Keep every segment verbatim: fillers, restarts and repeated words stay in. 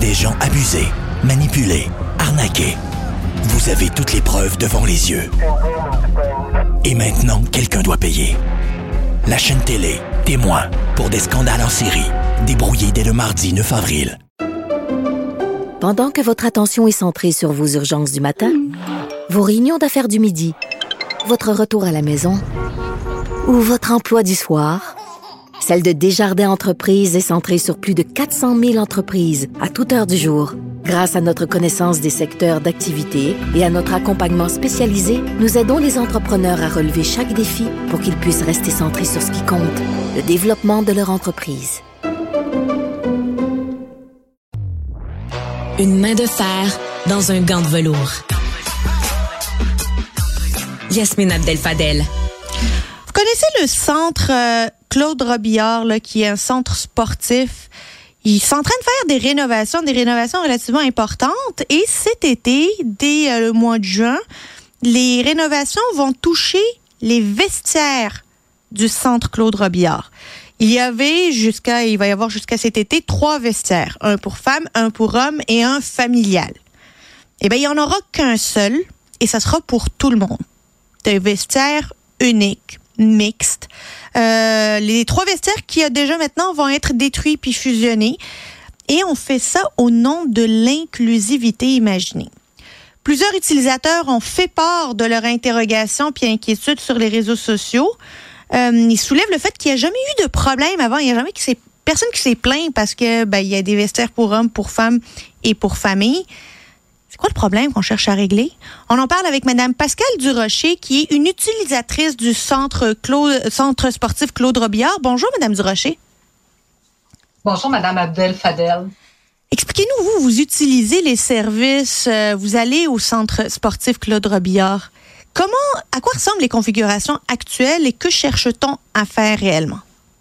des gens abusés, manipulés, arnaqués. Vous avez toutes les preuves devant les yeux. Et maintenant, quelqu'un doit payer. La chaîne télé, témoin, pour des scandales en série, débrouillés dès le mardi neuf avril. Pendant que votre attention est centrée sur vos urgences du matin, vos réunions d'affaires du midi, votre retour à la maison ou votre emploi du soir, celle de Desjardins Entreprises est centrée sur plus de quatre cent mille entreprises à toute heure du jour. Grâce à notre connaissance des secteurs d'activité et à notre accompagnement spécialisé, nous aidons les entrepreneurs à relever chaque défi pour qu'ils puissent rester centrés sur ce qui compte, le développement de leur entreprise. Une main de fer dans un gant de velours. Yasmine Abdel-Fadel. Vous connaissez le centre euh, Claude Robillard, là, qui est un centre sportif. Ils sont en train de faire des rénovations, des rénovations relativement importantes. Et cet été, dès euh, le mois de juin, les rénovations vont toucher les vestiaires du centre Claude Robillard. Il y avait jusqu'à, il va y avoir jusqu'à cet été trois vestiaires, un pour femmes, un pour hommes et un familial. Eh bien, il n'y en aura qu'un seul et ça sera pour tout le monde. Des vestiaires uniques, mixtes. Euh, les trois vestiaires qui a déjà maintenant vont être détruits puis fusionnés. Et on fait ça au nom de l'inclusivité imaginée. Plusieurs utilisateurs ont fait part de leur interrogation puis inquiétude sur les réseaux sociaux. Euh, ils soulèvent le fait qu'il n'y a jamais eu de problème avant. Il n'y a jamais qui s'est, personne qui s'est plaint parce que ben, il y a des vestiaires pour hommes, pour femmes et pour famille. C'est quoi le problème qu'on cherche à régler? On en parle avec Mme Pascale Durocher, qui est une utilisatrice du centre, Claude, centre sportif Claude Robillard. Bonjour, Mme Durocher. Bonjour, Mme Abdel-Fadel. Expliquez-nous, vous, vous utilisez les services, euh, vous allez au centre sportif Claude Robillard. Comment, à quoi ressemblent les configurations actuelles et que cherche-t-on à faire réellement?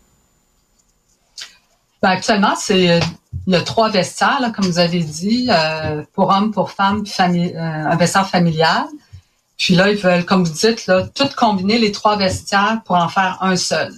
Ben, actuellement, c'est il y a trois vestiaires, là, comme vous avez dit, euh, pour hommes, pour femmes, famille, euh, un vestiaire familial. Puis là, ils veulent, comme vous dites, là, tout combiner les trois vestiaires pour en faire un seul.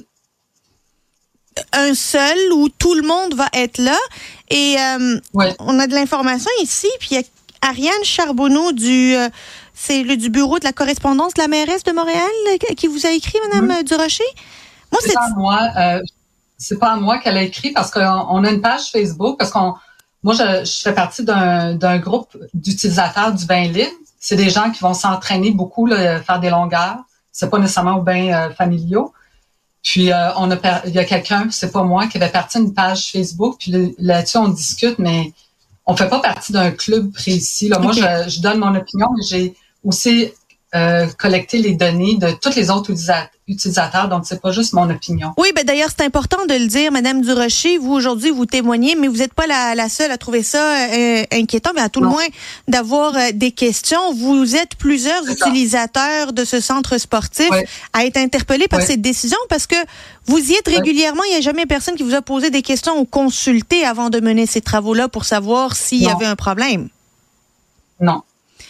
Un seul où tout le monde va être là. Et euh, oui. On a de l'information ici, puis il y a Ariane Charbonneau du... Euh, C'est le du bureau de la correspondance de la mairesse de Montréal qui vous a écrit, Mme oui. Durocher? Moi, c'est, c'est pas à moi. Euh, c'est pas à moi qu'elle a écrit parce qu'on on a une page Facebook parce qu'on, moi, je, je fais partie d'un, d'un groupe d'utilisateurs du bain libre. C'est des gens qui vont s'entraîner beaucoup, là, faire des longueurs. C'est pas nécessairement aux bains euh, familiaux. Puis euh, on a, il y a quelqu'un, c'est pas moi, qui avait parti d'une page Facebook. Puis là-dessus, on discute, mais on fait pas partie d'un club précis. Là. Okay. Moi, je, je donne mon opinion, mais j'ai aussi euh, collecter les données de tous les autres utilisa- utilisateurs, donc c'est pas juste mon opinion. Oui, ben d'ailleurs, c'est important de le dire, Madame Durocher, vous aujourd'hui, vous témoignez, mais vous n'êtes pas la, la seule à trouver ça euh, inquiétant, mais à tout non. le moins d'avoir euh, des questions. Vous êtes plusieurs c'est utilisateurs ça. de ce centre sportif oui. à être interpellés par oui. cette décision, parce que vous y êtes régulièrement, il oui. n'y a jamais personne qui vous a posé des questions ou consulté avant de mener ces travaux-là pour savoir s'il non. y avait un problème. Non.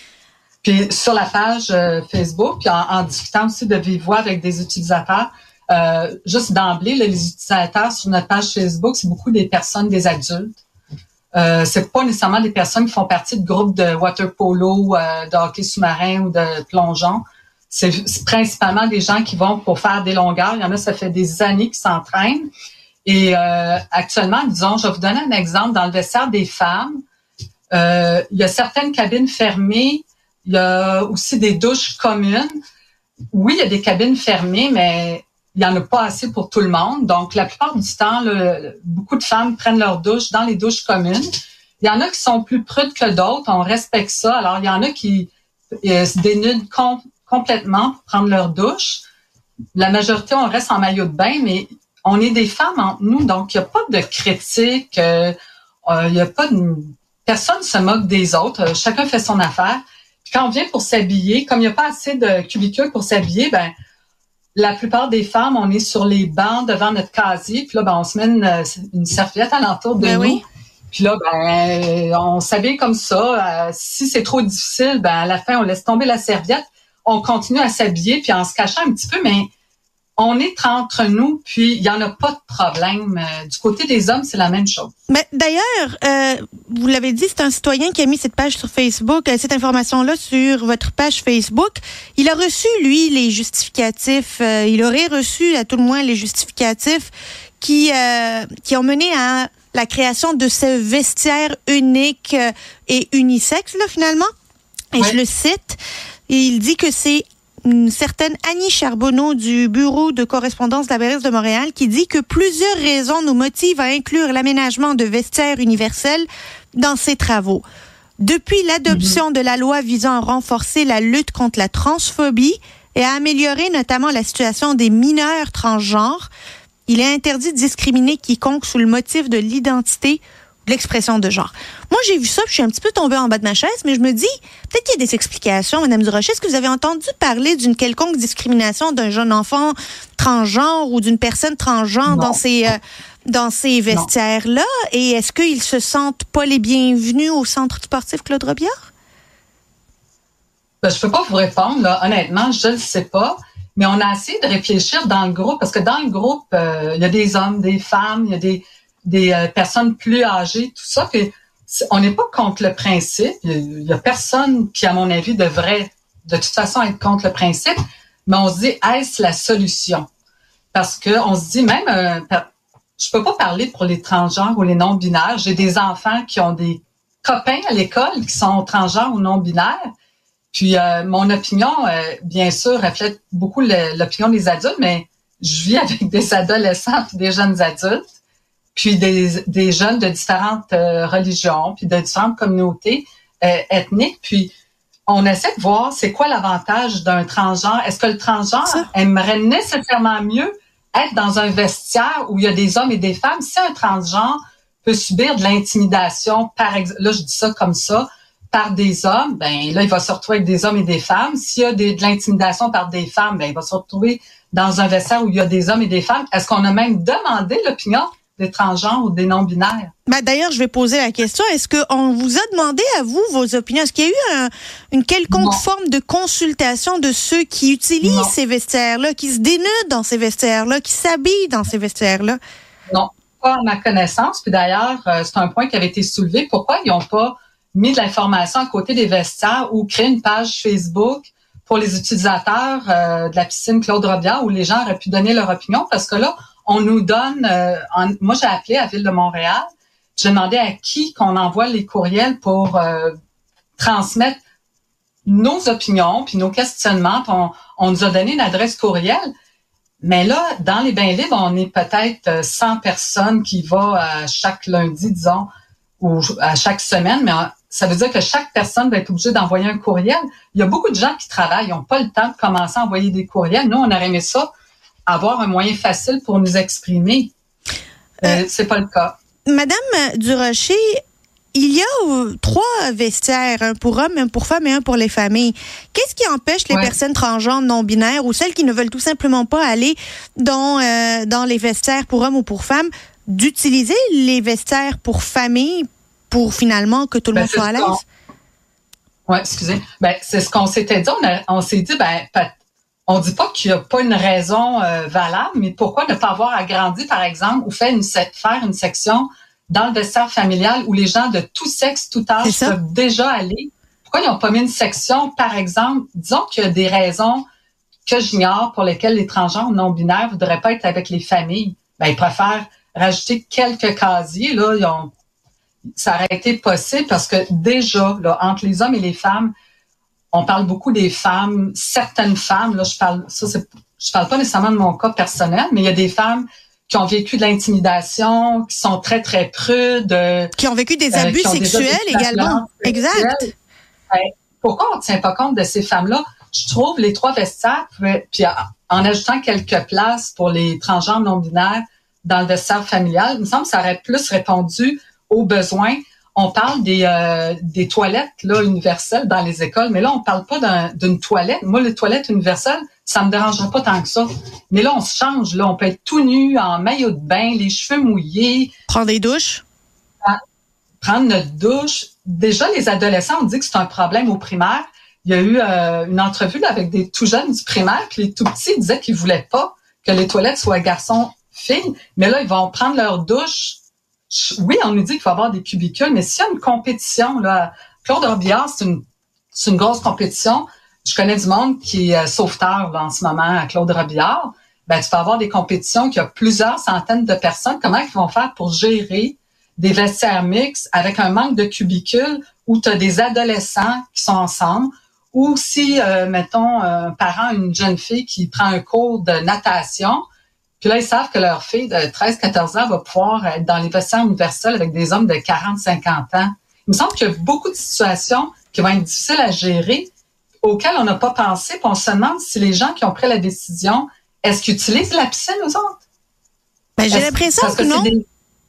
Puis sur la page euh, Facebook, puis en, en discutant aussi de vive voix avec des utilisateurs, euh, juste d'emblée, là, les utilisateurs sur notre page Facebook, c'est beaucoup des personnes, des adultes. Euh, c'est pas nécessairement des personnes qui font partie de groupes de water polo, euh, de hockey sous-marin ou de plongeon. C'est, c'est principalement des gens qui vont pour faire des longueurs. Il y en a, ça fait des années qui s'entraînent. Et euh, actuellement, disons, je vais vous donner un exemple. Dans le vestiaire des femmes, euh, il y a certaines cabines fermées. Il y a aussi des douches communes. Oui, il y a des cabines fermées, mais il n'y en a pas assez pour tout le monde. Donc, la plupart du temps, là, beaucoup de femmes prennent leur douche dans les douches communes. Il y en a qui sont plus prudes que d'autres. On respecte ça. Alors, il y en a qui euh, se dénudent com- complètement pour prendre leur douche. La majorité, on reste en maillot de bain, mais on est des femmes entre nous. Donc, il n'y a pas de critique. Euh, il n'y a pas de... Personne ne se moque des autres. Chacun fait son affaire. Quand on vient pour s'habiller, comme il n'y a pas assez de cubicules pour s'habiller, ben la plupart des femmes, on est sur les bancs devant notre casier, puis là, ben on se met une, une serviette alentour de ben nous. Oui. Puis là, ben on s'habille comme ça. Euh, si c'est trop difficile, ben à la fin, on laisse tomber la serviette, on continue à s'habiller, puis en se cachant un petit peu, mais on est entre nous, puis il n'y en a pas de problème. Euh, du côté des hommes, c'est la même chose. Mais d'ailleurs, euh, vous l'avez dit, c'est un citoyen qui a mis cette page sur Facebook, cette information-là sur votre page Facebook. Il a reçu, lui, les justificatifs. Euh, il aurait reçu, à tout le moins, les justificatifs qui, euh, qui ont mené à la création de ce vestiaire unique euh, et unisexe, là, finalement. Et ouais. Je le cite. Et il dit que c'est une certaine Annie Charbonneau du bureau de correspondance de la mairie de Montréal qui dit que plusieurs raisons nous motivent à inclure l'aménagement de vestiaires universels dans ces travaux. Depuis l'adoption mm-hmm. de la loi visant à renforcer la lutte contre la transphobie et à améliorer notamment la situation des mineurs transgenres, il est interdit de discriminer quiconque sous le motif de l'identité ou de l'expression de genre. Moi, j'ai vu ça, puis je suis un petit peu tombée en bas de ma chaise, mais je me dis, peut-être qu'il y a des explications, Mme Durocher. Est-ce que vous avez entendu parler d'une quelconque discrimination d'un jeune enfant transgenre ou d'une personne transgenre non. dans ces, euh, dans ces vestiaires-là? Non. Et est-ce qu'ils se sentent pas les bienvenus au centre sportif Claude Robillard? Ben, je peux pas vous répondre, là. Honnêtement, je le sais pas. Mais on a essayé de réfléchir dans le groupe, parce que dans le groupe, euh, il y a des hommes, des femmes, il y a des, des euh, personnes plus âgées, tout ça. Puis on n'est pas contre le principe. Il y a personne qui, à mon avis, devrait de toute façon être contre le principe. Mais on se dit, est-ce la solution? Parce que on se dit même, euh, je peux pas parler pour les transgenres ou les non-binaires. J'ai des enfants qui ont des copains à l'école qui sont transgenres ou non-binaires. Puis euh, mon opinion, euh, bien sûr, reflète beaucoup le, l'opinion des adultes, mais je vis avec des adolescents puis des jeunes adultes, puis des, des jeunes de différentes euh, religions, puis de différentes communautés euh, ethniques. Puis on essaie de voir c'est quoi l'avantage d'un transgenre. Est-ce que le transgenre Ça. aimerait nécessairement mieux être dans un vestiaire où il y a des hommes et des femmes? Si un transgenre peut subir de l'intimidation, par exemple, là je dis ça comme ça, par des hommes, ben là, il va se retrouver avec des hommes et des femmes. S'il y a des, de l'intimidation par des femmes, ben il va se retrouver dans un vestiaire où il y a des hommes et des femmes. Est-ce qu'on a même demandé l'opinion des transgenres ou des non-binaires? Ben d'ailleurs, je vais poser la question. Est-ce qu'on vous a demandé à vous vos opinions? Est-ce qu'il y a eu un, une quelconque non. forme de consultation de ceux qui utilisent non. ces vestiaires-là, qui se dénudent dans ces vestiaires-là, qui s'habillent dans ces vestiaires-là? Non, pas à ma connaissance. Puis d'ailleurs, c'est un point qui avait été soulevé. Pourquoi ils n'ont pas mis de l'information à côté des vestiaires ou créé une page Facebook pour les utilisateurs euh, de la piscine Claude Robillard où les gens auraient pu donner leur opinion? Parce que là, on nous donne... Euh, en, moi, j'ai appelé à Ville de Montréal. J'ai demandé à qui qu'on envoie les courriels pour euh, transmettre nos opinions puis nos questionnements. On, on nous a donné une adresse courriel. Mais là, dans les bains libres, on est peut-être cent personnes qui vont à chaque lundi, disons, ou à chaque semaine, mais ça veut dire que chaque personne va être obligée d'envoyer un courriel. Il y a beaucoup de gens qui travaillent, ils n'ont pas le temps de commencer à envoyer des courriels. Nous, on aurait aimé ça, avoir un moyen facile pour nous exprimer. Euh, euh, c'est pas le cas. Madame Durocher, il y a euh, trois vestiaires, un pour hommes, un pour femmes et un pour les familles. Qu'est-ce qui empêche les ouais. personnes transgenres non-binaires ou celles qui ne veulent tout simplement pas aller dans, euh, dans les vestiaires pour hommes ou pour femmes d'utiliser les vestiaires pour famille pour finalement que tout le ben, monde soit à l'aise? Oui, excusez. Ben, c'est ce qu'on s'était dit. On, a, on s'est dit, ben, on dit pas qu'il n'y a pas une raison euh, valable, mais pourquoi ne pas avoir agrandi, par exemple, ou faire une, faire une section dans le vestiaire familial où les gens de tout sexe, tout âge peuvent déjà aller? Pourquoi ils n'ont pas mis une section, par exemple, disons qu'il y a des raisons que j'ignore pour lesquelles les transgenres non-binaires ne voudraient pas être avec les familles. Ben, ils préfèrent rajouter quelques casiers, là, ils ont, ça aurait été possible parce que déjà, là, entre les hommes et les femmes, on parle beaucoup des femmes, certaines femmes, là, je parle, ça, c'est, je parle pas nécessairement de mon cas personnel, mais il y a des femmes qui ont vécu de l'intimidation, qui sont très, très prudes. Qui ont vécu des abus euh, sexuels également. Exact. Ben, pourquoi on ne tient pas compte de ces femmes-là? Je trouve les trois vestiaires, puis en ajoutant quelques places pour les transgenres non-binaires dans le vestiaire familial, il me semble que ça aurait plus répondu aux besoins. On parle des, euh, des toilettes là universelles dans les écoles, mais là, on parle pas d'un, d'une toilette. Moi, les toilettes universelles, ça me dérangerait pas tant que ça. Mais là, on se change. Là, on peut être tout nu, en maillot de bain, les cheveux mouillés. Prendre des douches. Prendre notre douche. Déjà, les adolescents, on dit que c'est un problème au primaire. Il y a eu euh, une entrevue là, avec des tout jeunes du primaire, puis les tout petits disaient qu'ils voulaient pas que les toilettes soient garçons-filles. Mais là, ils vont prendre leur douche je, oui, on nous dit qu'il faut avoir des cubicules, mais s'il y a une compétition, là, Claude Robillard, c'est une, c'est une grosse compétition. Je connais du monde qui est sauveteur là, en ce moment à Claude Robillard. Ben, tu peux avoir des compétitions qui ont plusieurs centaines de personnes. Comment ils vont faire pour gérer des vestiaires mixtes avec un manque de cubicules où tu as des adolescents qui sont ensemble, ou si, euh, mettons, un parent, une jeune fille qui prend un cours de natation, puis là, ils savent que leur fille de treize à quatorze ans va pouvoir être dans les vestiaires universels avec des hommes de quarante à cinquante ans. Il me semble qu'il y a beaucoup de situations qui vont être difficiles à gérer, auxquelles on n'a pas pensé, puis on se demande si les gens qui ont pris la décision, est-ce qu'ils utilisent la piscine aux autres? Ben, j'ai l'impression que, que non. C'est, des...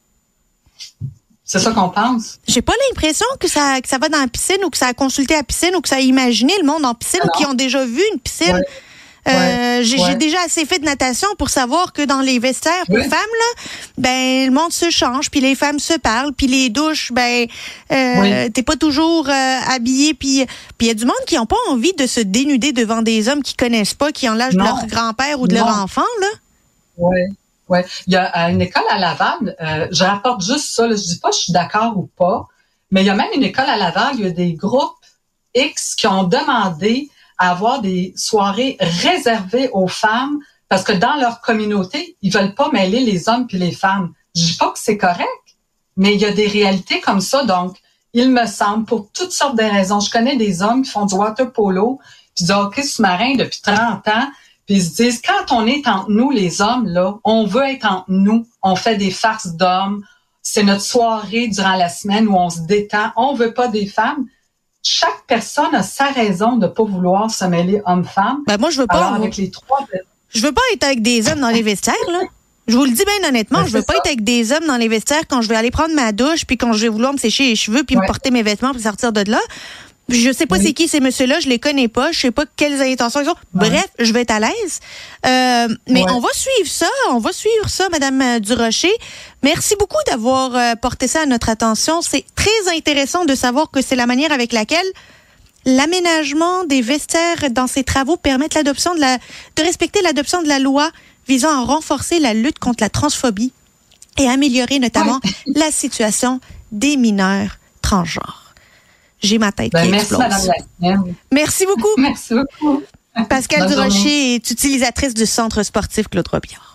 c'est ça qu'on pense. J'ai pas l'impression que ça, que ça va dans la piscine ou que ça a consulté la piscine ou que ça a imaginé le monde en piscine ou qui ont déjà vu une piscine. Ouais. Euh, ouais, j'ai, ouais. j'ai déjà assez fait de natation pour savoir que dans les vestiaires pour oui. femmes, là, ben le monde se change, puis les femmes se parlent, puis les douches, ben euh, oui. t'es pas toujours euh, habillé, puis puis il y a du monde qui ont pas envie de se dénuder devant des hommes qu'ils connaissent pas, qui ont l'âge non. de leur grand-père ou de non. leur enfant, là. Oui, oui. Il y a à une école à Laval, euh, je rapporte juste ça, là, je dis pas je suis d'accord ou pas, mais il y a même une école à Laval, il y a des groupes X qui ont demandé à avoir des soirées réservées aux femmes parce que dans leur communauté, ils veulent pas mêler les hommes puis les femmes. Je dis pas que c'est correct, mais il y a des réalités comme ça. Donc, il me semble, pour toutes sortes de raisons, je connais des hommes qui font du water polo puis du hockey sous-marin depuis trente ans, puis ils se disent, quand on est entre nous, les hommes, là, on veut être entre nous, on fait des farces d'hommes, c'est notre soirée durant la semaine où on se détend, on veut pas des femmes. Chaque personne a sa raison de pas vouloir se mêler homme-femme. Ben moi, je veux pas. Alors, avec les trois... Je veux pas être avec des hommes dans les vestiaires, là. Je vous le dis bien honnêtement, ben, je veux pas ça. être avec des hommes dans les vestiaires quand je vais aller prendre ma douche, puis quand je vais vouloir me sécher les cheveux, puis ouais. me porter mes vêtements, puis sortir de là. Je sais pas oui. c'est qui ces messieurs-là, je les connais pas, je sais pas quelles intentions ils ont. Ouais. Bref, je vais être à l'aise. Euh, mais ouais. on va suivre ça, on va suivre ça, Madame Durocher. Merci beaucoup d'avoir euh, porté ça à notre attention. C'est très intéressant de savoir que c'est la manière avec laquelle l'aménagement des vestiaires dans ces travaux permettent l'adoption de la, de respecter l'adoption de la loi visant à renforcer la lutte contre la transphobie et améliorer notamment ouais. la situation des mineurs transgenres. J'ai ma tête ben, qui merci, explose. Madame Lassine. Merci beaucoup. Merci beaucoup. Pascale Durocher est utilisatrice du Centre sportif Claude Robillard.